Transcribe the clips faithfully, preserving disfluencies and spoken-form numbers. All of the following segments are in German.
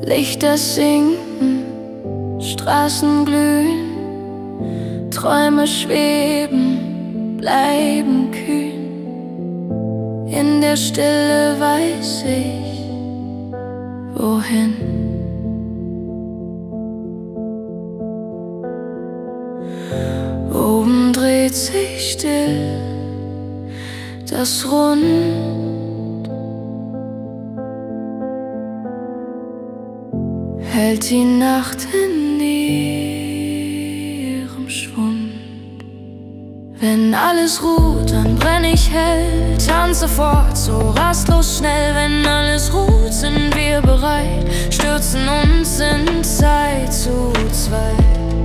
Lichter sinken, Straßen glühen, Träume schweben, bleiben kühn. In der Stille weiß ich, wohin. Oben dreht sich still das Rund. Hält die Nacht in ihrem Schwund. Wenn alles ruht, dann brenn ich hell, tanze fort, so rastlos schnell. Wenn alles ruht, sind wir bereit, stürzen uns in Zeit zu zweit.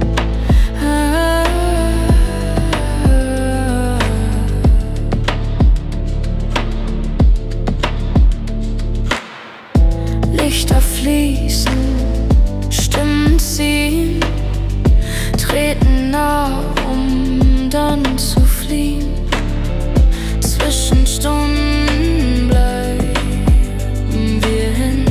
Lichter fließen, Stimmen ziehen, treten nah, um dann zu fliehen. Zwischen Stunden bleiben wir hin.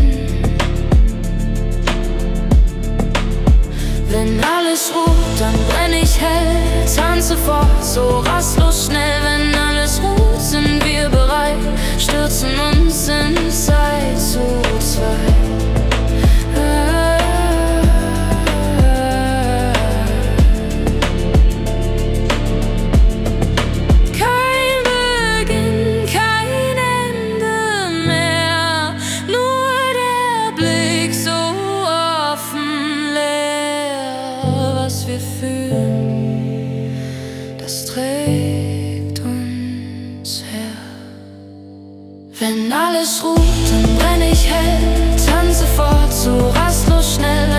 Wenn alles ruht, dann brenn ich hell, tanze fort, so rastlos schnell. Wenn alles ruht, sind wir bereit, stürzen uns in Zeit zu zweit. Wir fühlen, das trägt uns her. Wenn alles ruht, dann brenn ich hell, tanze fort, so rastlos schnell.